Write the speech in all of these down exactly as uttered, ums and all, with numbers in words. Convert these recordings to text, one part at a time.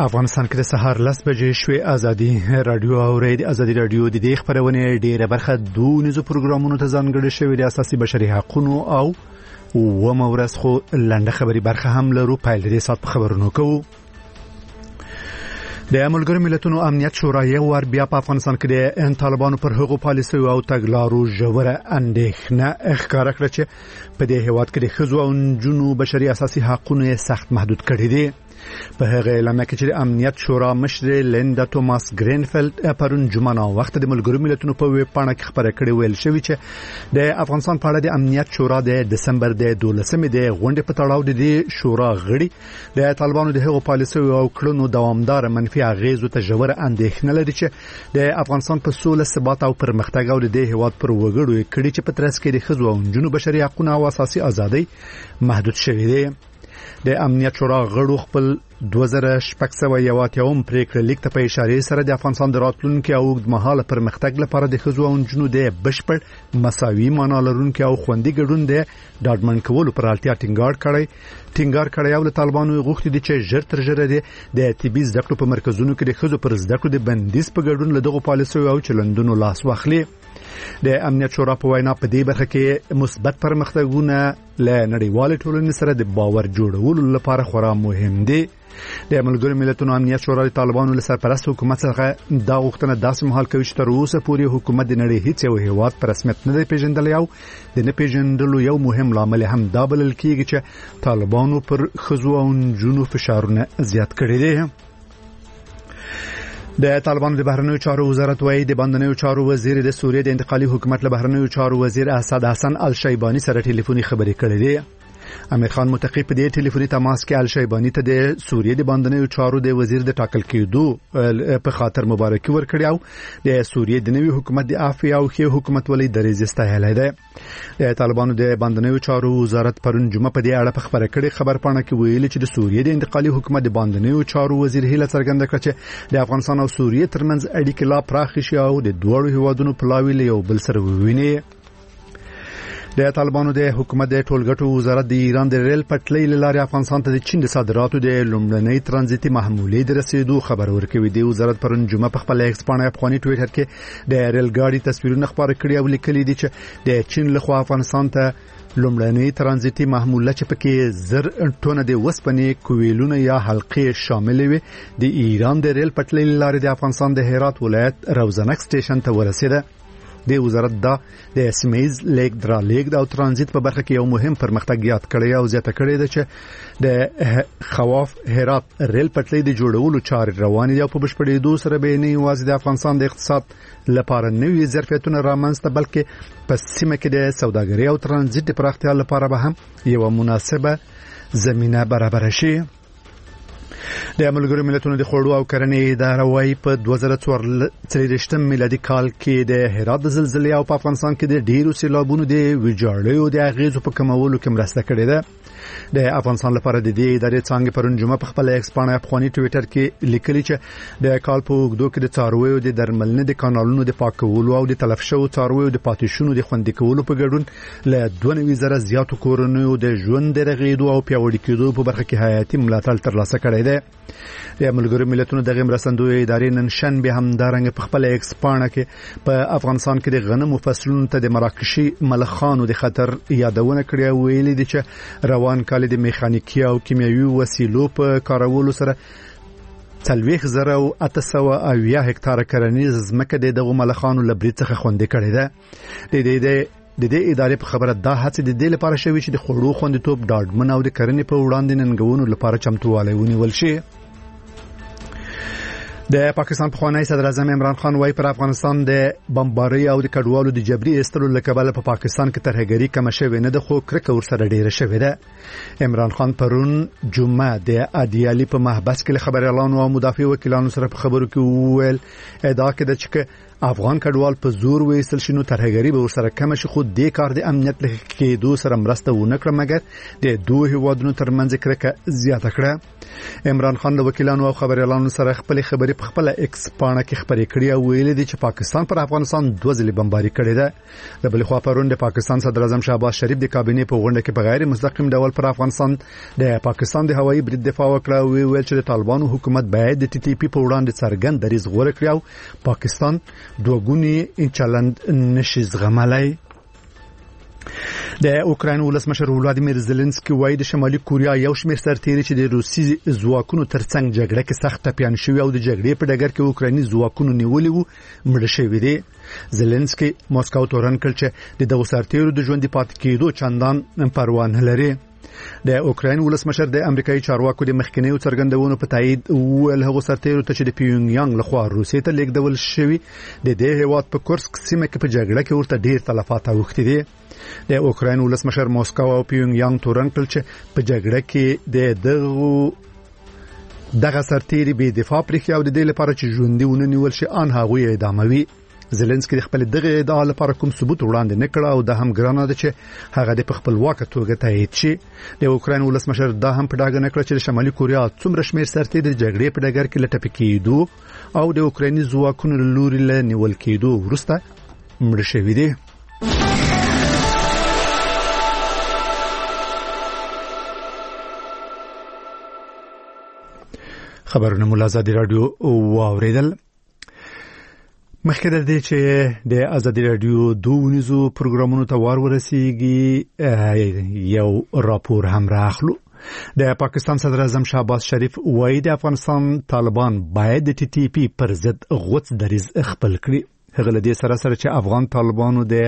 افغانستان کې د سهار لس بجې شوې ازادي رادیو اوري د ازادي رادیو د دې خبرونه ډیره برخه دونیزو پروګرامونو ته ځانګړې شوې د اساسي بشري حقوقو او و مورث خو لنډه خبري برخه هم لرو. پایل دې سات خبرونو کوو. د ملګرو ملتونو امنیت شورا یو ور بیا په افغانستان کې د طالبانو پر حقوقو پالیسي او تګلارو ژوره اندېښنه ښکاره کړه چې په دې هیواد کې د ښځو او نجونو بشري اساسي حقوقونه سخت محدود کړي دي. په هغه اعلامیه کې چې د امنیت شورا مشر لیندا توماس گرینفیلد پرون جمعه نا وخت د ملګرو ملتونو په ویب پاڼه کې خبره کړې ویل شوی چې د افغانستان په اړه د امنیت شورا د دسمبر د دولسمې د غونډې په تړاو د شورا غړي د طالبانو د هغو پالیسي او کړنو دوامدار منفي اغیزو ته ژوره اندېښنه لري چې د افغانستان په سوله ثبات او پرمختګ او د هیواد پر وګړو کړي چې په ترڅ کې د ښځو او نجونو بشري حقوقونه او اساسي ازادۍ محدود شوي دي. د امنیت شورا غړو خپل دوه زره شپږ سوه یو اتیا پریکړه لیک ته په اشاره سره د افغانستان د راتلونکي او اوږدمهاله پرمختګ لپاره د ښځو او نجونو د بشپړ مساوي معنا لرونکي او خوندي ګډون د ډاډمن کولو پر اړتیا ټینګار کړی ټینګار کړی او له طالبانو غوښتي دي چې ژر تر ژره د طبي زده کړو په مرکزونو کې د ښځو پر زده کړو د بندیز په ګډون له دغو پالیسیو او چلندونو لاس واخلي. د امنیت شورا په وینا په دې برخه کې مثبت پرمختګونه له نړیوال ټولنې سره د باور جوړولو لپاره خورا مهم دي. د ملګرو ملتونو امنیت شورا د طالبانو له سرپرست حکومت څخه دا غوښتنه داسې مهال کوي چې تر اوسه پورې حکومت د نړۍ هیڅ یو هیواد په رسمیت نه دی پیژندلی او د نه پیژندلو یو مهم لامل هم دا بلل کېږي چې طالبانو پر ښځو او نجونو فشارونه زیات کړي دي. د طالبانو د بهرنیو چارو وزارت وايي د باندنیو چارو وزیر د سوریې د انتقالي حکومت له بهرنیو چارو وزیر اسد حسن الشیبانی سره ټلیفوني خبرې کړې دي. امیر خان متقی په دې ټلیفوني تماس کې الشیبانی ته د سوریې د باندنیو چارو د وزیر د ټاکل کېدو په خاطر مبارکي ورکړې او د سوریې د نوي حکومت د عافیه او ښې حکومت ولې درجه ستایلې ده. د طالبانو د باندنیو چارو وزارت پرون جمعه په دې اړه په خبره کړې خبر پاڼه کې ویلي چې د سوریې د انتقالي حکومت د باندنیو چارو وزیر هیله څرګنده کړه چې د افغانستان او سوریې ترمنځ اړیکې لا پراخې شي او د دوه هیوادونو پلاوی له یو بل سره وویني. د طالبانو د حکومت د ټولګټو وزارت د ایران د ریل پټلۍ لارې افغانستان ته د چین د صادراتو د لومړنۍ ترانزیتي محمولې د رسیدو خبر ورکوي. د وزارت پرون جمعه په خپل ایکس پاڼه افغاني ټویټر کې د ریل ګاډي تصویرونه خبر کړي او لیکلي دي چې د چین لخوا افغانستان ته لومړنۍ ترانزیتي محموله چې پکې زر ټونه د وسپنې کویلونه یا حلقې شامل وي د ایران د ریل پټلۍ لارې د افغانستان د هرات ولایت روزنک سټیشن ته ورسیده. د وزارت دا د سمیز لیک درا لیک او ترانزیت په برخه کې یو مهم پرمختګ یاد کړی او زیاته کړی دی چې د خواف هرات ریل پټلۍ د جوړولو چارې روانې دي او په بشپړېدو سره به نه یوازې د افغانستان د اقتصاد لپاره نوي ظرفیتونه رامنځته بلکې په سیمه کې د سوداګرۍ او ترانزیت د پراختیا لپاره به هم یو مناسبه زمينه برابر شي. د ملګرو ملتونو د خوړو او کرنې اداره وايي په دوه زره څلوېښت میلادي کال کې د هرات د زلزلې او په افغانستان کې د ډیرو سیلابونو د ویجاړیو د اغیزو په کمولو کې مرسته کړې ده. د افغانستان لپاره د دې ادارې څنګه پرون جمعه په خپل ایکس پاڼه افغاني ټویټر کې لیکلي چې د کال په اوږدو کې د څارویو د درملنې د کانالونو د پاکولو او د تلف شوو څارویو د پاتېشونو د خوندي کولو په ګډون له دوه نوي زره زیاتو کورنیو د ژوند د رغېدو او پیاوړي کېدو په برخه کې حیاتي ملاتړ ترلاسه کړی دی. د ملګرو ملتونو دغه مرستندوی ادارې نن شنبه هم دارنګ په خپل ایکس پاڼه کې په افغانستان کې د غنمو فصلونو ته د مراکشي ملخانو د خطر یادونه کړې او ویلي دي چې روان کال د میخانیکي او کیمیاوي وسیلو په کارولو سره څلوېښت زره او اته سوه اویا هکتاره کرنیز ځمکه د دغو ملخانو له برید څخه خوندي کړې ده. د دې د دې ادارې په خبره دا هڅه د دې لپاره شوې چې د خوړو خوندیتوب ډاډمن او د کرنې په وړاندې ننګونو لپاره چمتووالی ونیول شي. د پاکستان پخوانی صدر اعظم عمران خان وايي پر افغانستان د بمبارۍ او د کډوالو د جبري ایستلو لکبل په پاکستان کې ترهګری کم شوی نه د خو کرکه ور سره ډیره شوی ده. عمران خان پرون جمعه د ادیالي په محبس کې خبريالانو او مدافع وکیلانو سره په خبرو کې وویل ادعا کړه چې افغان کډوال په زور وېستل شنو ترهګری به ور سره کم شي خو د کار د امنیت کې دوه سره مرسته ونه کړ مګر د دوه هیوادونو ترمنځ کرکه زیاته کړه. عمران خان د وکیلانو او خبريالانو سره خپل خبرې په خپل ایکس پاڼه کې خبرې کړې او ویلي دي چې پاکستان پر افغانستان دوه ځلې بمباري کړې ده. د بل خوا پرون د پاکستان صدر اعظم شهباز شریف د کابینې په غونډه کې په غیر مستقیم ډول پر افغانستان د پاکستان د هوایي برید دفاع وکړه او ویل چې د طالبانو حکومت باید د ټي ټي پی په وړاندې څرګند دریځ غوره کړي او پاکستان دوه ګونی چلند نشي زغملای. د اوکراین ولسمشر ولادیمیر زيلنسکي وایي د شمالي کوریا یو شمېر سرتیري چې د روسي ځواکونو ترڅنګ جګړه کې سخت ټپيان شوی او د جګړې په ډګر کې اوکرایني ځواکونو نیولي وو مړ شوی دي. زيلنسکي موسکو تورن کړ چې د دغه سرتیرو د ژوند پاتې کېدو چندان پروا نه لري. د اوکراین ولسمشر د امریکایي چارواکو د مخکنیو څرګندونو په تایید ویل هغه سرتیرو ته چې د پیونګ یانګ لخوا روسیې ته لیږدول شوی د دې هیواد په کورسک سیمه کې په جګړه کې ورته ډیر تلفات اوښتي دي. د اوکراین ولسمشر موسکو او پیونګ یانګ تورن کړ چې په جګړه کې د دغه دغه سرتیري به دفاع پرې او د دې لپاره چې ژوندۍ ونیول شي ان هغه اداموي. زيلنسکي د خپل دغه ادعا لپاره کوم ثبوت وړاندې نه کړ او د هم ګرانه ده چې هغه د خپل واک توګه تایید شي. د اوکراین ولسمشر دا هم په ډاګه نه کړ چې شمالي کوریا څومره شمېر سرتیري د جګړې په ډګر کې لټپ کېدو او د اوکرایني ځواکونو لوري له نیول کېدو وروسته مړ شوي دي. خبرونه مولا ازادي رادیو واوریدل. مخکې د دې چې د ازادي رادیو دوونیزو پروګرامونو ته وار ورسیږي یو راپور هم راخلو. د پاکستان صدر اعظم شهباز شریف وایي د افغانستان طالبان باید د ټي ټي پی پر ضد غوڅ دریځ خپل کړي. هغه له دې سره سره چې افغان طالبانو د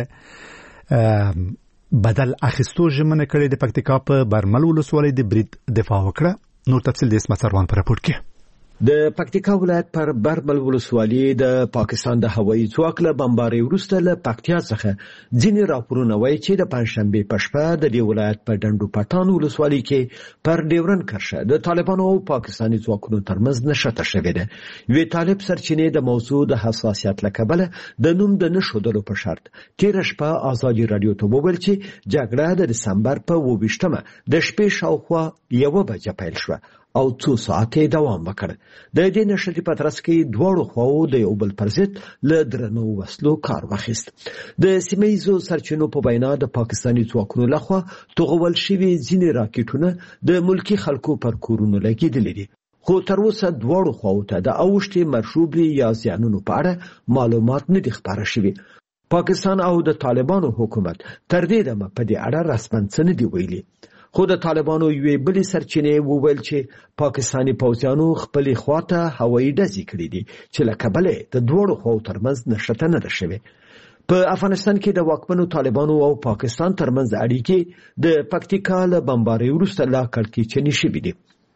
بدل اخیستو ژمنه کړې د پکتیکا په برمل ولسوالۍ د برید دفاع وکړه. نور تفصیل د اسمت سروان په راپور کې. د پکتیکا ولایت پر برمل ولسوالۍ د پاکستان د هوایي ځواک له بمبارۍ وروسته له پکتیا څخه ځینې راپورونه وایي چې د پنځشنبه په شپه د دې ولایت په ډنډو پټان ولسوالۍ کې پر ډیورن کرښه د طالبانو او پاکستاني ځواکونو ترمنځ نښته شوې ده. وی طالب سرچینې د موضوع د حساسیت له کبله د نوم د نښودلو په شرط تیر شپه ازادي رادیو ته وویل چې جګړه د دسمبر په اووه ویشتمه د شپې شاوخوا یوه بجه پیل شوه او څو ساعته دوام وکړ. د دې نشرې په ترڅ کې دواړو خواو د یو بل پر ضد له درنو وسلو کار واخیست. د سیمه‌ییزو سرچینو په وینا د پاکستاني ځواکونو لخوا توغول شوي ځینې راکټونه د ملکی خلکو پر کورونو لګیدلې دي. خو تر اوسه دواړو خواو ته د اوښتې مرشوبې یا زیانونو په اړه معلومات نه دي خپاره شوي. پاکستان او د طالبانو حکومت تر دې دمه په دې اړه رسماً څه نه دي ویلي. خو د طالبانو یوې بلې سرچینې وویل چې پاکستاني پوځیانو خپلې خواته هوایي ډزې کړې دي چې له کبله د دوړو خواو ترمنځ نښته نه ده شوې. په افغانستان کې د واکمنو طالبانو او پاکستان ترمنځ اړیکې د پکتیکا له بمبارۍ وروسته لا کړکېچنې شوې دي.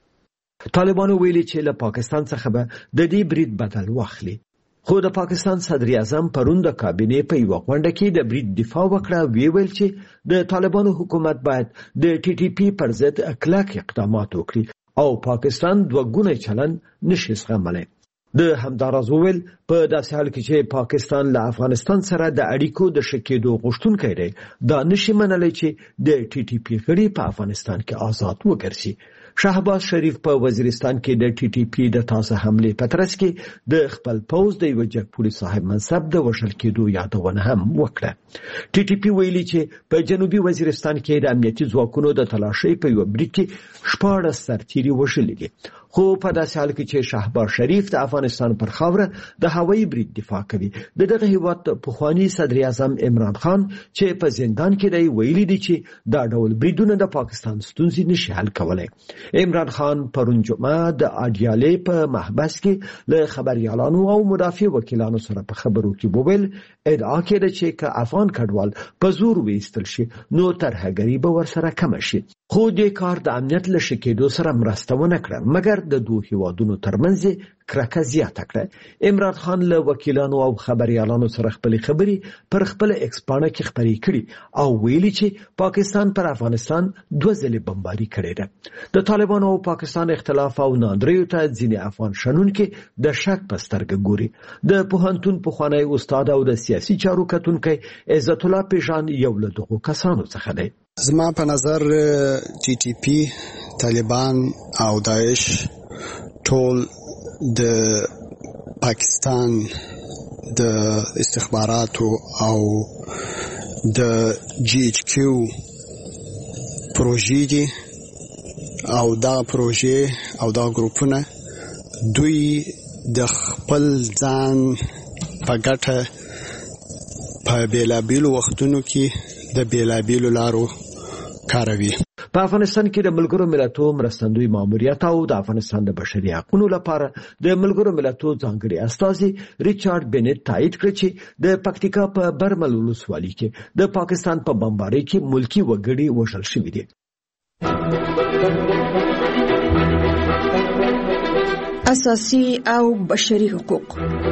طالبانو ویلي چې له پاکستان څخه به د دې برید بدل واخلي. خو د پاکستان صدر اعظم پرون د کابینې په یو غونډه کې د برید دفاع وکړه. ویل چې د طالبانو حکومت باید د ټي ټي پی پر ضد کلک اقدامات وکړي او پاکستان دوه ګونی چلن نشي زغملی. د همداراز ویل په داسې حال کې چې پاکستان له افغانستان سره د اړیکو د شکېدو غوښتونکی دی دا نشي منلی چې د ټي ټي پی غړي په افغانستان کې آزاد وګرځي. شهباز شریف په وزیرستان کې د ټي ټي پی د تازه حمله په ترڅ کې د خپل پوز د یو جګپوري صاحب منصب د وژل کېدو یادونه هم وکړه. ټي ټي پی ویلي چې په جنوبي وزیرستان کې د امنیتي ځواکونو د تلاشۍ په یو برید کې شپاړس سرتیري وژلي دي. خو په داسې حال کې چې شهباز شریف د افغانستان پر خاوره د هوایي برید دفاع کوي. د دغه هیواد پخوانی صدر اعظم عمران خان چې په زندان کې دی ویلي دي چې دا ډول بریدونه د پاکستان ستونزې نشي حل کولای. عمران خان پرون جمعه د اډیالې په محبس کې له خبريالانو او مدافع وکیلانو سره په خبرو کې وویل ادعا کړه چې که افغان کډوال په زور وېستل شي نو ترهګری به ورسره کم شي. خو دې کار د امنیت له شکېدو سره مرسته ونه کړه مګر د دوه هیوادونو ترمنځ کرکه زیاته کړه. عمران خان له وکیلانو او خبريالانو سره خپل خبري پر خپل ایکس پاڼه کې خبري کړي او ویلي چې پاکستان پر افغانستان دوه ځلې بمباري کړې ده. د طالبانو او پاکستان اختلاف او ناندریو ته ځینې افغان شنونکي د شک په سترګه ګوري. د پوهنتون پخوانی استاد او د سیاسي چارو کتونکي عزت الله پیژان یو له دغو کسانو څخه دی. زما په نظر ټي ټي پی، طالبان او داعش ټول د پاکستان د استخباراتو او د جی ایچ کیو پروژې دي او دا پروژې او دا ګروپونه دوی د خپل ځان په ګټه په بیلابیلو وختونو کې د بیلابیلو لارو کاروي. په افغانستان کې د ملګرو ملتو مرستندوی ماموریت او د افغانستان د بشري حقوقو لپاره د ملګرو ملتو ځانګړي استازي ریچارډ بنټ تایید کړ چې د پکتیکا په برمل ولسوالۍ کې د پاکستان په بمبارۍ کې ملکی وګړي وژل شوي دي. اساسي او بشري حقوق.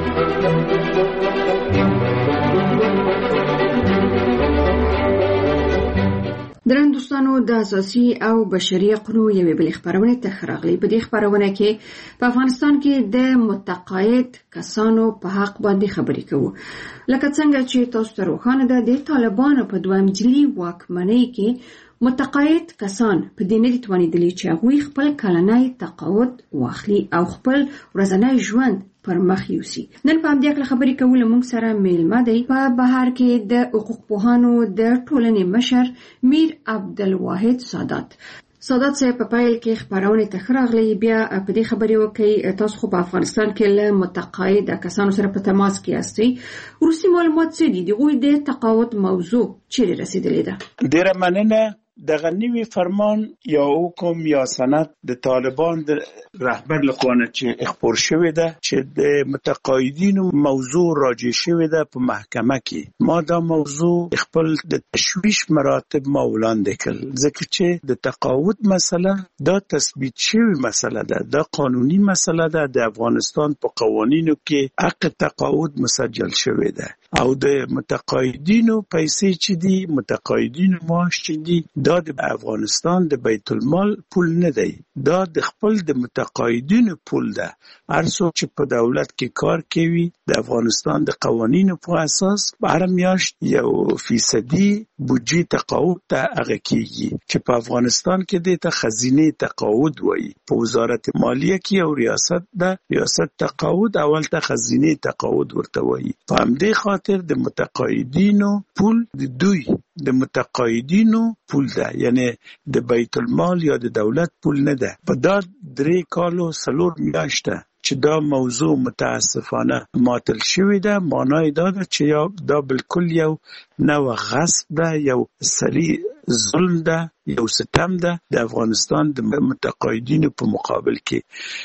درن دوستانو د اساسي او بشري حقوقو یوې بلې خبرونه ته راغلي. په دې خبرونه کې په افغانستان کې د متقاعد کسانو په حق باندې خبرې کوو. لکه څنګه چې تاسو ته روښانه ده د طالبانو په دویم جلي واکمنۍ کې متقاعد کسان په دې نه دي توانېدلي چې هغوی خپل کلنی تقاعد واخلي او خپل ورځنی ژوند پر مخ یوسي. نن په همدې اړه خبرې کول موږ سره میلمه دی په بهر کې د حقوق پوهانو د ټولنې مشر میر عبدالواحد سادات. سادات صاحب په پیل کې خبرونه ته راغلي، بیا په دې خبرې وکړي تاسو خو په افغانستان کې له متقاعد کسانو سره په تماس کې یاستئ. وروستي معلومات څه دي؟ دغوی د تقاعد موضوع چیرې رسیدلې ده؟ ډیره مننه. دغه نوی فرمان یا حکم یا سند د طالبان د رهبر لخوا چې خپور شوی ده چې د متقاعدینو موضوع راجع شوی ده په محکمه کې. ما دا موضوع خپل د تشویش مراتب ما وړاندې کړل ځکه چې د تقاعد مسله دا تثبیت شوی مسله ده، دا قانوني مسله ده. د افغانستان په قوانینو کې حق تقاعد مسجل شوی ده او د متقاعدینو پیسې چې دي، متقاعدینو معاش چې دي، دا د افغانستان د بیت المال پول نه دی، دا د خپل د متقاعدینو پول ده. هر څوک چې په دولت کې کار کوي د افغانستان د قوانینو په اساس هر میاشت یو فیصدي بودجه تقاعد ته هغه کیږي چې په افغانستان کې د خزینه تقاعد وایي. په وزارت مالیه کې او ریاست ده، ریاست تقاعد اول ته خزینه تقاعد ورته وایي. په همدې خاطر د متقاعدینو پول د دوی د متقاعدینو پول ده، یعنی د بیت المال یا د دولت پول نه ده. په دا درې کالو څلور میاشته چې دا موضوع متاسفانه ماتل شوی ده، معنی دا ده چې دا بالکل یو نوع غصب ده، یو سری ظلم ده، یو ستم ده د افغانستان د متقاعدینو په مقابل کې.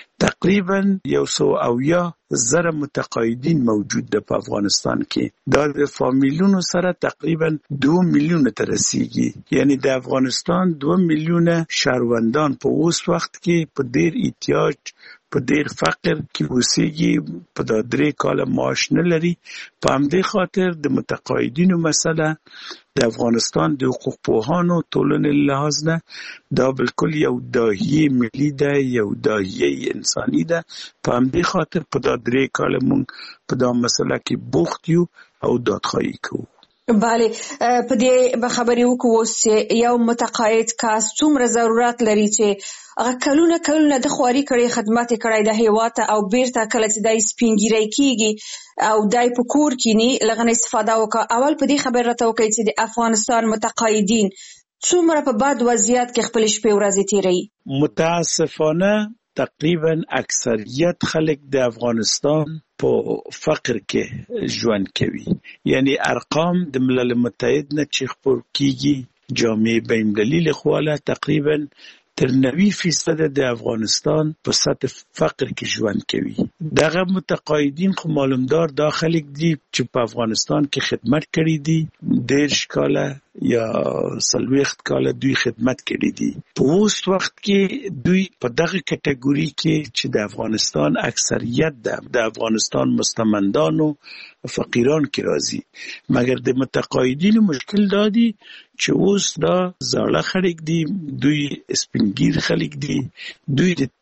تقریبا یو سو اویا زره متقاعدین موجود ده په افغانستان کې. دا د فامیلونو سره تقریبا دو میلیون ته رسیږي، یعنی د افغانستان دو میلیون شهروندان په اوس وخت کې په ډیر احتیاج په ډیر فقر کې اوسېږي، په دا درې کاله معاش نه لري. په همدې خاطر د متقاعدینو مسله د افغانستان د حقوق پوهانو ټولنې لحاظ نه دا بالکل یو داهیه ملي ده، یو داهیه انساني ده. په همدې خاطر په دا درې کاله مونږ په دا مسله کې بوخت یو او دادخواهي کوو. بله، په دې خبرې وکړو چې یو متقاعد کس څومره ضرورت لري چې هغه کلونه کلونه د خواري کړي، خدمت کړي د هیواد او بیرته کله چې دای سپینګیری کیږي او دای په کور کې نه لغنه استفاده وکړي. اول په دې خبره راته وکړي چې د افغانستان متقاعدین څومره په بد وضعیت کې خپل شپې ورځې تیروي. متاسفانه تقریبا اکثریت خلک د افغانستان په فقر کې ژوند کوي. یعنی ارقام د ملل متحد نه چې خپور کیږي جامعه بین‌المللي لخوا تقریبا تر نوي فیصد د افغانستان په سطح فقر کې ژوند کوي. دغه متقاعدین خو معلومدار دا خلک دي چې په افغانستان کې خدمت کړي دي، دېرش کاله یا څلوېښت کاله دوی خدمت کړي دي. په اوس وخت کې دوی په دغه کټګوري کې چې د افغانستان اکثریت ده، د افغانستان مستمندانو فقیران کې راځي. مګر د متقاعدینو مشکل دا دی چې اوس دا زاړه خلک دي، دوی سپینګیر خلک دي، دوی د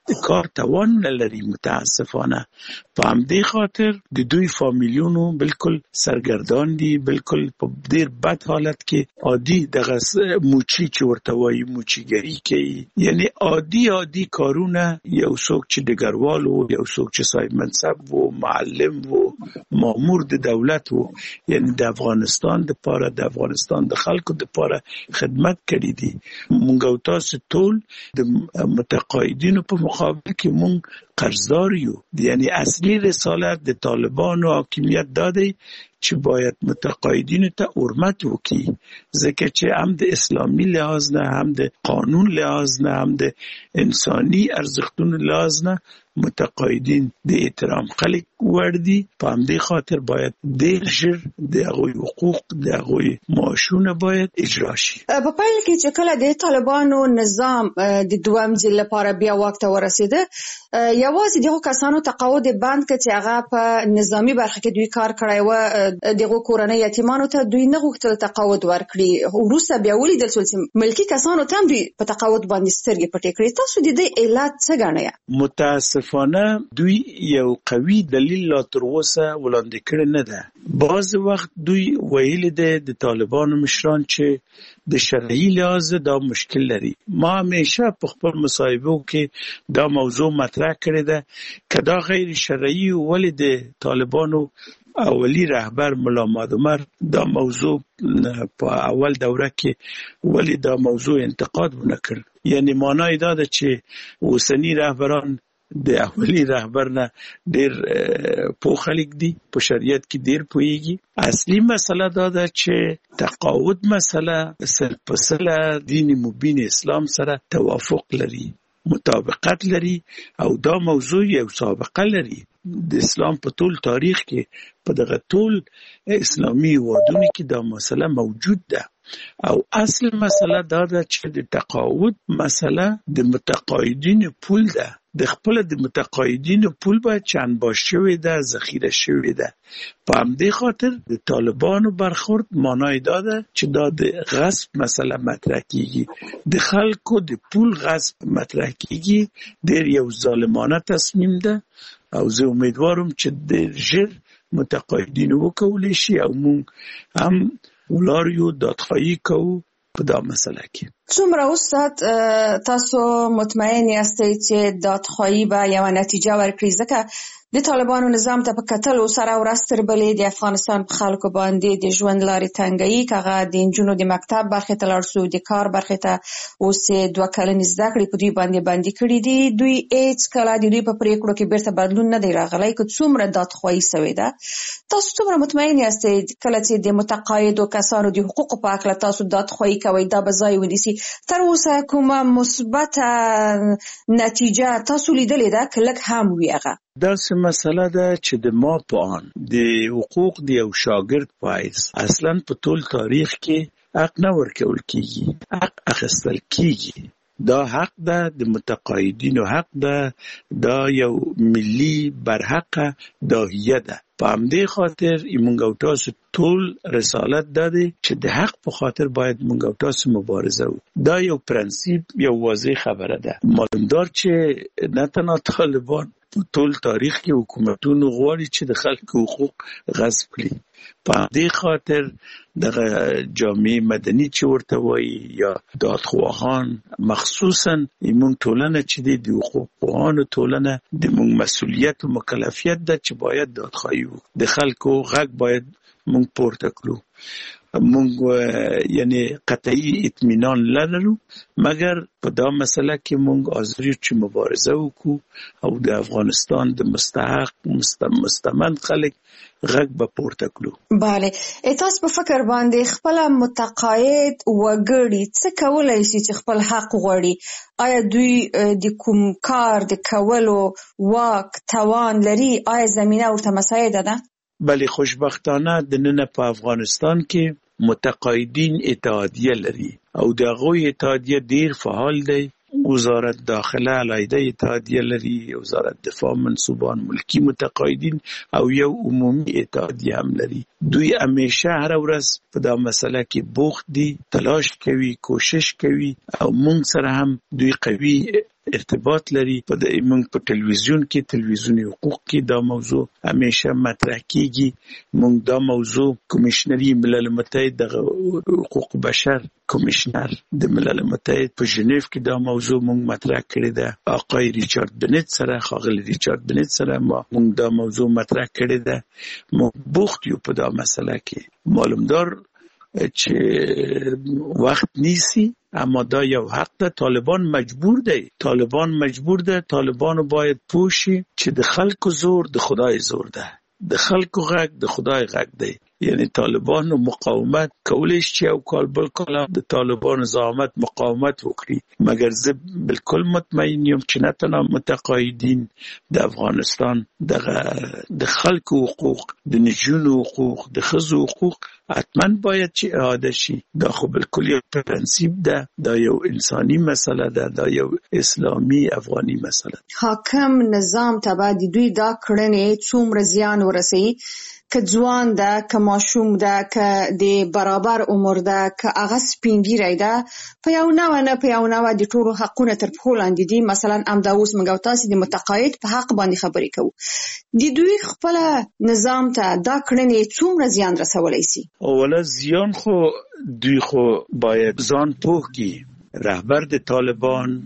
د کار توان نه لري متاسفانه. په همدې خاطر د دوی فامیلونو بالکل سرګردان دي، بالکل په ډیر بد حالت کې عادي دغه موچی چې ورته وایي موچیګری کوي، یعنی عادي عادي کارونه. یو څوک چې ډګروال وو، یو څوک چې صاحب منصب وو، معلم وو، مامور د دولت وو، یعنی د افغانستان د پاره د افغانستان د خلکو د پاره خدمت کړی دي. مونږ او تاسو ټول د متقاعدینو په مقابل کې مونږ قرضدار یو. یعنی اصلي رسالت د طالبانو حاکمیت دادی چې باید متقاعدینو ته حرمت وکړي، ځکه چې هم د اسلامي لحاظ نه، هم د قانون لحاظ نه، هم د انساني ارزښتونو لحاظ نه متقاعدین د احترام خلک وړ دي. په همدې خاطر باید ډېر ژر د هغوی حقوق، د هغوی معاشونه باید اجرا شي. په پیل کې چې کله د طالبانو نظام د دویم ځل لپاره بیا واک ته ورسېده، یوازې دغه کسانو تقاعد بند کړ چې هغه په نظامی برخه کې دوی کار کړی و، دغه کورنۍ یتیمانو ته دوی نه غوښتل تقاعد ورکړي. وروسته بیا ولیدل شول چې ملکی کسانو ته دوی په تقاعد باندې سترګې پټې کړې. تاسو د دې علت څه ګڼئ؟ متاسفانه دوی یو قوي دلیل لا تر اوسه وړاندې کړی نه ده. بعض وخت دوی ویلي دي د طالبانو مشران چې د شرعي لحاظ دا مشکل لري. ما همیشه په خپل مصاحبو کې دا موضوع مطرح کړې ده که دا غیر شرعي ولې د طالبانو اولی رهبر ملا محمد عمر دا موضوع په اول دوره کې ولې دا موضوع انتقاد ونکړ. یعنی معنی دا ده چې اوسنی رهبران د اولی رهبر نه ډېر پوه خلک دي، په شریعت کې ډېر پوهیږي. اصلي مسله دا ده چې تقاعد مسله سرپسله دین مبین اسلام سره توافق لري، مطابقت لري، او دا موضوع یو سابقه لري. د اسلام په ټول تاریخ کې په دغه ټول اسلامي هیوادونو کې دا مسله موجود ده. او اصل مسله دا ده چې د تقاعد مسله د متقاعدینو پول ده. د خپل د متقاعدینو پول باید چند باش شوی ده، ذخیره شوی ده. په همدې خاطر د طالبانو برخورد معنی دا ده چې دا د غصب مسله مطرح کیږي، د خلکو د پول غصب مطرح کیږي. ډېر یو ظالمانه تصمیم ده او زه امیدوارم چې ډېر ژر متقاعدینو وکولی شي او موږ هم ولاریو دادخواهی کوو په دا مسله کې. څومره استاد تاسو مطمئن یاستئ چې دادخواهی به یوه نتیجه ورکړي؟ ځکه د طالبانو نظام ته په کتلو سره ورځ تر بلې د افغانستان په خلکو باندې د ژوند لارې تنګوي. که هغه د نجونو د مکتب برخې ته لاړ شو، د کار برخې ته اوس یې دوه کلنې زده کړې په دوی باندې بندي کړي دي. دوی هېڅ کله د دوی په پرېکړو کې بیرته بدلون نه دی راغلی که څومره دادخواهي سوې ده. تاسو څومره مطمئن یاستئ کله چې د متقاعدو کسانو د حقوقو په هکله تاسو دادخواهي کوئ دا به ځای ونیسي؟ تر اوسه کومه مثبته نتیجه تاسو لیدلې ده که لږ هم وي هغه؟ داسې مسله ده چې د ما په آن د حقوق د یو شاګرد په حیث اصلا په ټول تاریخ کې حق نه ورکول کیږي، حق اخیستل کیږي. دا حق ده، د متقاعدینو حق ده، دا یو ملي برحقه داهیه ده. په همدې خاطر موږ او تاسو ټول رسالت ده دی چې د حق په خاطر باید موږ او تاسو مبارزه وکړو. دا یو پرنسیپ، یو واضح خبره ده. معلومدار چې نه تنها طالبان په ټول تاریخ کې حکومتونو غواړي چې د خلکو حقوق غصب کړي. په دې خاطر دغه جامعه مدني چې ورته وایي یا دادخواهان، مخصوصا ایمون ټولنه چې د حقوقپوهانو ټولنه د موږ مسؤلیت او مکلفیت ده چې باید دادخواهي وکړو. د خلکو غږ باید موږ پورته کړو. موږ یعنی قطعی اطمینان لرو، مګر په دا مسله کې موږ حاضر یو چې مبارزه وکړو او د افغانستان د مستحق مستمند خلک غږ به پورته کړو. بله، تاسو په فکر باندې خپل متقاعد وګړي څه کولای شي چې خپل حق غواړي؟ آیا دوی د کوم کار د کولو واک توان لري؟ آیا زمینه ورته مساعده ده؟ بله، خوشبختانه د نن په افغانستان کې متقاعدین اتحادیه لري او د هغوی اتحادیه ډیر فعال دی. وزارت داخله علیحده اتحادیه لري، وزارت دفاع منصوبان ملکی متقاعدین او یو عمومي اتحادیه هم لري. دوی همیشه هر ورځ په دا مسله کې بوخت دي، تلاش کوي، کوشش کوي او مونږ سره هم دوی قوي ارتباط لري. په موږ په ټلویزیون کې ټلویزیوني حقوق کې دا موضوع همیشه مطرح کیږي. موږ دا موضوع کمیشنري ملل متحد د حقوق بشر کمیشنر د ملل متحد په ژنیو کې دا موضوع موږ مطرح کړی ده. آقای ریچارد بنت سره خاغلی ریچارد بنت سره ما موږ دا موضوع مطرح کړی ده. موږ بوخت یو په دا مسله کې. معلومدار چې وخت نیسی اما دا یو حق ده. طالبان مجبور دی طالبان مجبور ده طالبانو باید پوشي چې د خلکو زور د خدای زور ده، د خلکو غږ د خدای غږ دی. یعنی طالبانو مقاومت کولی شي او کال بل کال د طالبانو زعامت مقاومت وکړي، مګر زه بالکل مطمئن یم چې نه تنها متقاعدین د افغانستان دغه د خلکو حقوق، د نجونو حقوق، د ښځو حقوق حتما باید چې اعاده شي. دا خو بالکل یو پرنسیپ ده، دا یو انساني مسله ده، دا یو اسلامي افغاني مسله ده. حاکم نظام ته باید دوی دا کړنې څومره زیان ورسوي، که ځوان ده، که ماشوم ده، که د برابر عمر ده، که هغه سپین ږیری ده، په یو نوع نه په یو نوع د ټولو حقونه تر پښو لاندې دي. مثلا همدا اوس موږ او تاسې د متقاعد په حق باندې خبرې کوو. د دوی خپل نظام ته دا کړنې څومره زیان رسولی سي؟ اوله زیان خو دوی خو باید ځان پوه کړي. رهبر د طالبان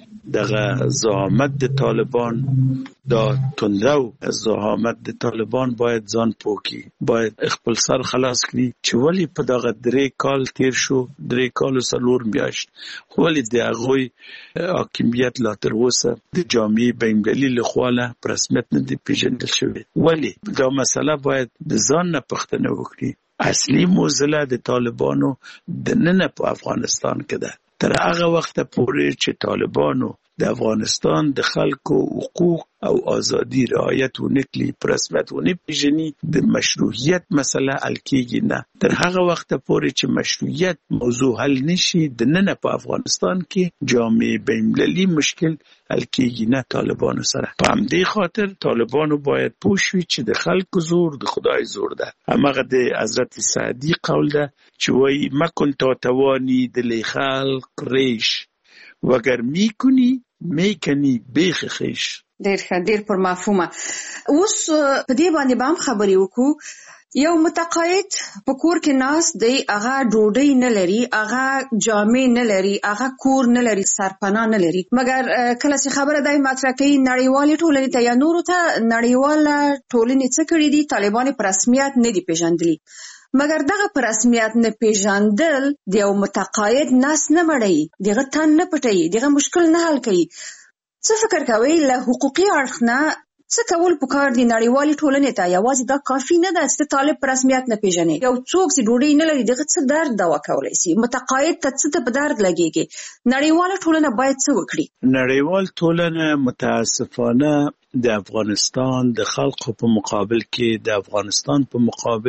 دغه زعامت د طالبان، دا تندرو زعامت د طالبان باید ځان پوه کړي، باید خپل سر خلاص کړي چې ولې په دغه درې کال تیر شو، درې کال او څلور میاشت، ولې د هغوی حاکمیت لا تر اوسه د جامعې بین‌المللي لخوا په رسمیت نه دی پیژندل شوی. ولې دا مسله باید د ځان نه پوښتنه وکړي. اصلي موضوع د طالبانو د نن په افغانستان کې ده. تر هغه وخت پورې چې طالبانو د افغانستان د خلکو حقوق او ازادي رعایت ونکړي، په رسمیت ونه پیژني، د مشروعیت مسله حل کیږي نه. تر هغه وخت پورې چې مشروعیت موضوع حل نشي، د نن په افغانستان کې جامعه بین‌المللي مشکل حل کیږي نه طالبانو سره. په همدې خاطر طالبانو باید پوه شي چې د خلکو زور د خدای زور ده. هماغه د حضرت سعدي قول ده چې وایي مکن تا توانی دل خلق ریش وگر میکنی میکنی بیخ خیش. ډیر ښه، ډیر پر مفهومه. اوس په دې باندې به هم خبرې وکړو. یو متقاعد په کور کې ناست دی، هغه ډوډۍ نه لري، هغه جامې نه لري، هغه کور نه لري، سرپناه نه لري. مګر کله چې خبره دی مطرح کوي نړیوالې ټولنې ته یا نورو ته، نړیواله ټولنې څه کړي دي؟ طالبان په رسمیت نه دي پیژندلي. مګر دغه په رسمیت نه پیژندل د یو متقاعد نس نه مړوي، دغه تن نه پټوي، دغه مشکل نه حل کوي. څه فکر کوئ له حقوقي اړخ نه څه کول پکار دي نړیوالې ټولنې ته؟ یوازې دا کافي نه ده چې طالب په رسمیت نه پیژني. یو څوک چې ډوډۍ نه لري دغه څه درد دوا کولی سي؟ متقاعد ته څه په درد لګېږي؟ نړیواله ټولنه باید څه وکړي؟ نړیوال ټولنه متاسفانه د افغانستان د خلکو په مقابل کې، د افغانستان په مقابل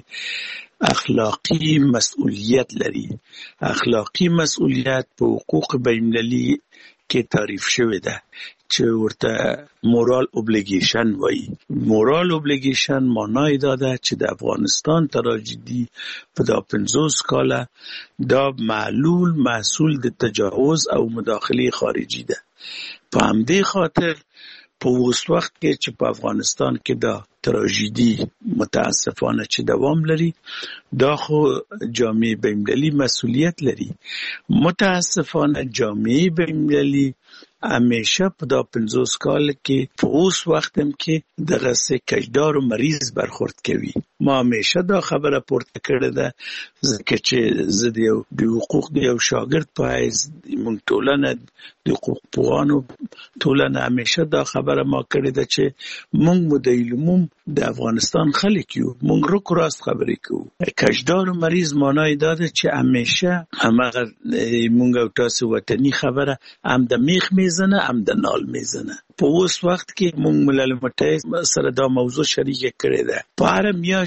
کې اخلاقی مسئولیت لري. اخلاقی مسئولیت په حقوق بین‌المللي کې تعریف شوی ده چې ورته مورال اوبلیګیشن وایي. مورال اوبلیګیشن معنی دا ده چې د افغانستان تراژیدي په دا پنځوس کاله دا معلول محصول د تجاوز او مداخله خارجي ده. په همدې خاطر په اوس وخت کې چې په افغانستان کې دا تراژیدي متاسفانه چې دوام لري، دا خو جامعه بین‌المللي مسئولیت لري. متاسفانه جامعه بین‌المللي همیشه په دا پنځوس کال کې په اوس وخت هم کې دغه سه کجدار و مریض برخورد کوي. ما همیشه دا خبره پورته کړې ده ځکه چې زه د یو د حقوق د یو شاګرد په حیث موږ ټولنه د حقوق پوهانو ټولنه همیشه دا خبره ما کړې ده چې موږ مدعیلموم د افغانستان خلک یو، موږ رک راست خبرې کوو. کجدار و مریض معنی دا ده چې همیشه هماغه موږ او تاسو وطني خبره هم د میخ میزنه هم د نال میزنه. په اوس وخت کې موږ ملل متحد سره دا موضوع شریک کړی ده. په هر میاشت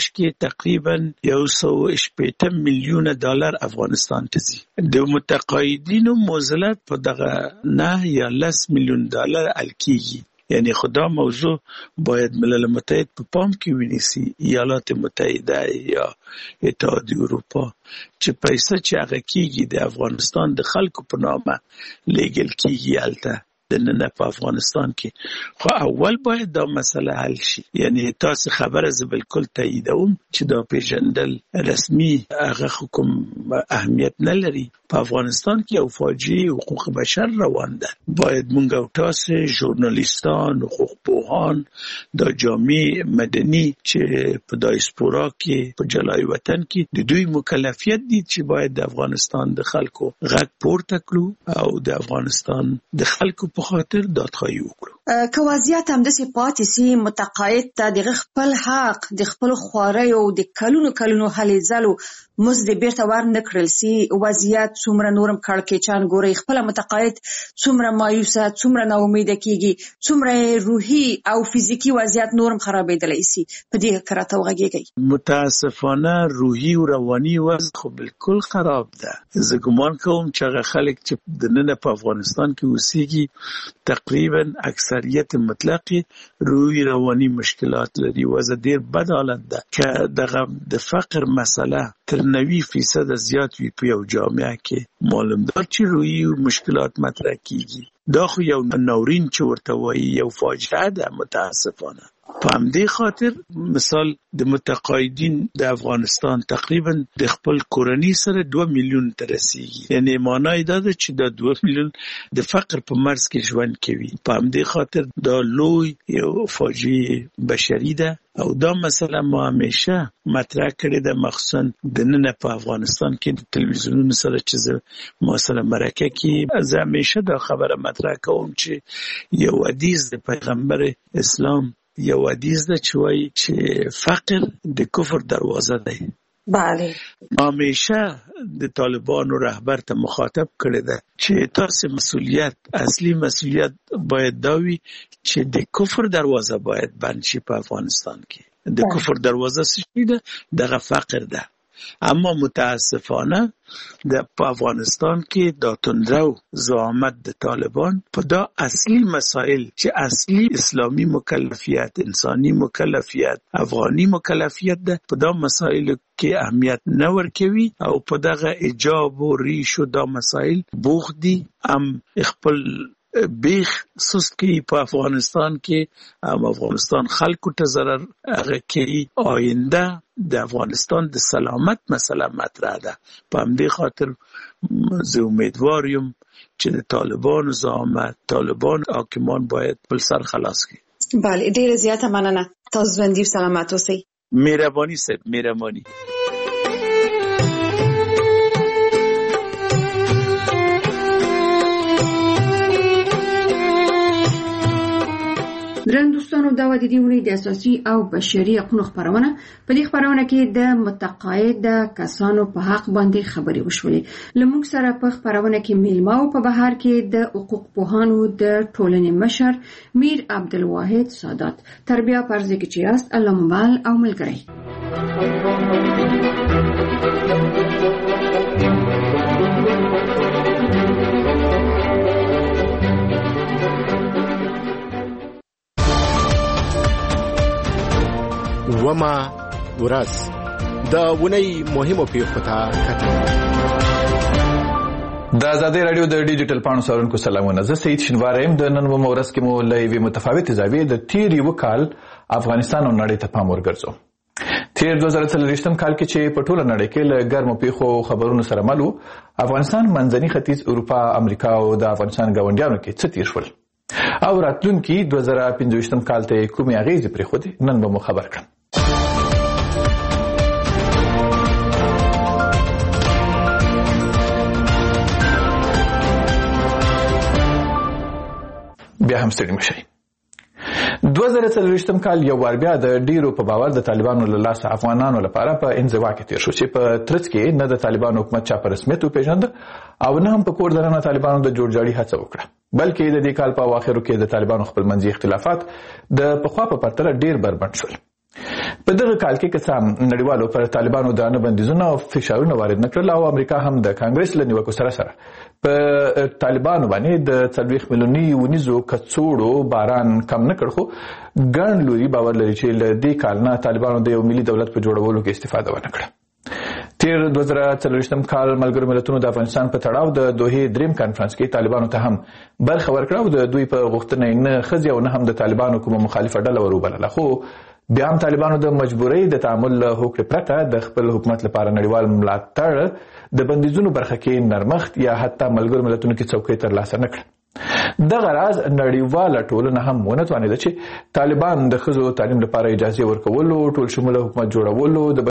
میاشت کې تقریبا یو سوه شپېته میلیونه ډالر افغانستان ته ځي. د متقاعدینو معضلات په دغه نه یا لس میلیون ډالر حل کیږي. یعنی خدا موضوع باید ملل متحد په پام کې ونیسي، ایالات متحده یا اتحادیه اروپا، چې پیسې چې هغه کیږي د افغانستان د خلکو په نامه لیږل کیږي هلته دننه په افغانستان کې. خو اول باید دا مسله حل شي. یعنی تاسو خبره زه بالکل تاییدوم چې دا پیژندل رسمي هغه حکم اهمیت نه لري. په افغانستان کې یو فاجعه حقوق بشر روان ده. باید مونږ او تاسو ژورنالیستان، حقوق پوهان، دا جامعه مدني چې په دایسپورا کې په جلای وطن کې د دوی مکلفیت دي چې باید د افغانستان د خلکو غږ پورته کړو او د افغانستان د خلکو په خاطر دادخواهی وکړو. که وضعیت همداسې پاتې سي، متقاعد ته د خپل حق د خپل خواریو د کلونو کلونو هلې ځلو مزد بیرته ور نه کړل سي، وضعیت څومره نورم کړکېچان ګوري، خپل متقاعد څومره مایوسه، څومره ناامیده کیږي، څومره روحي او فزیکی وضعیت نورم خرابېدلی سي. په دې کې راته وغږیږئ. متاسفانه روحي او رواني وضع خو بالکل خراب ده. زه ګمان کوم چې هغه خلک چې دننه په افغانستان کې اوسېږي تقریبا اکثریت مطلقی روحي رواني مشکلات لري. وضع ډېر بد حالت ده که دغه د فقر مسله تر نوي فیصد زیات وي په یو جامعه کې. معلوم ده چې روحي مشکلات مطرح کیږي. دا خو یو ناورین چې ورته وایي یو فاجعه ده متاسفانه. په همدې خاطر مثال د متقاعدین د افغانستان تقریبا د خپل کورنۍ سره دوه میلیون ته رسیږي. یعنی معنی دا ده چې دا دوه میلیون د فقر په مرز کې ژوند کوي. په همدې خاطر دا لوی یو فاجعه بشري ده او دا مسله ما همیشه مطرح کړې ده، مخصوصا د نن په افغانستان کې د تلویزیونونو سره چې زه ما سره مرکه کې زه همیشه دا خبره مطرح کوم چې یو حدیث د پیغمبر اسلام یو حدیث ده چې وایي چې فقر د کفر دروازه ده. بله. همیشه د طالبانو رهبر ته مخاطب کړی ده چې تاسو مسئولیت، اصلي مسئولیت باید دا وي چې د کفر دروازه باید بند شي په افغانستان کې. د کفر دروازه څه ده؟ دغه فقر ده. اما متاسفانه د په افغانستان کې د توندرو زعامت د طالبان په دا اصلي مسائل چې اصلي اسلامي مکلفیت، انساني مکلفیت، افغاني مکلفیت ده، په دا مسائل کې اهمیت نه ورکوي او په دغه ایجاب او ریشو دا مسائل بوخ دي. هم خپل بیخ سست کی په افغانستان کې، هم افغانستان خلکو ته ضرر هغه کوي. آینده د افغانستان د سلامت مسله مطرح ده. په همدې خاطر زه امیدوار یم چې د طالبانو زعامت، طالبان حاکمان باید بل سر خلاص کړي. بله، ډیره زیاته مننه. تاسو ژوندي سلامت اوسئ. مهرباني صاحب، مهرباني. درن دوستانو، دا و د دې ونې د اساسي او بشري حقوقو خبرونه. په دې خبرونه کې د متقاعد کسانو په حق باندې خبرې وشولې. لمونږ سره په خبرونه کې میلمه او په بهر کې د حقوق پوهانو د ټولنې مشر میر عبدالواحد سادات. تربیه پرځ کې چې یاست الله مبال او ملګری. وما ورځ د ونی مهمو پیښو ته کتل. د آزادۍ رادیو د ډیجیټل پاڼو څارونکو سلامونه. زه سید شینوار یم. د نن ومه ورځ کې مو له یوې متفاوتې زاویې د تیر یو کال افغانستان او نړۍ ته پام ورګرځو. تیر دوه زره څلوېښتم کال کې چې په ټوله نړۍ کې له ګرمو پیښو خبرونو سره مل وو، افغانستان، منځني ختیځ، اروپا، امریکا او د افغانستان ګاونډیانو کې څه تیر شول او راتلونکي دوه زره پنځه ویشتم کال ته کومې اغېزې پرېښودې، نن به مو خبر کړم. بیا هم ستړي مشئ. دوه زره څلوېښتم کال یو وار بیا د ډیرو په باور د طالبانو له لاسه افغانانو لپاره په انزوا کې تیر شو چې په ترڅ کې نه د طالبانو حکومت چا په رسمیت وپېژنده او نه هم په کور دننه طالبانو د جوړجاړي هڅه وکړه، بلکې د دې کال په اواخرو کې د طالبانو خپلمنځي اختلافات د پخوا په پرتله ډیر بربنډ شول. په دغه کال کې قسم نړیوالو پر طالبانو د نه بندیزونو او فشارونو وارد نکړل او امریکا هم د کانګرس له نیوکو سره سره په طالبانو باندې د څلوېښت میلیوني ونیزو کڅوړو باران کم نه کړ، خو ګڼ لوري باور لري چې له دې کال نه طالبانو د یو ملي دولت په جوړولو کې استفاده ونه کړه. تیر دوه زره څلوېښتم کال ملګرو ملتونو د افغانستان په تړاو د دوحې دریم کانفرنس کې طالبانو ته هم برخه ورکړه او د دوی په غوښتنه نه ښځې او نه هم د طالبانو کومه مخالفه ډله ور وبلله، خو بیا هم طالبانو د مجبورۍ د تعامل له هوکړې پرته د خپل حکومت لپاره نړیوال ملاتړ د بندیزونو برخه کې نرمښت یا حتی ملګرو ملتونو کې څوکۍ ترلاسه نه کړه. دغه راز نړیواله ټولنه هم ونه توانېده چې طالبان د ښځو تعلیم لپاره اجازه ورکولو، ټول شموله حکومت جوړولو، د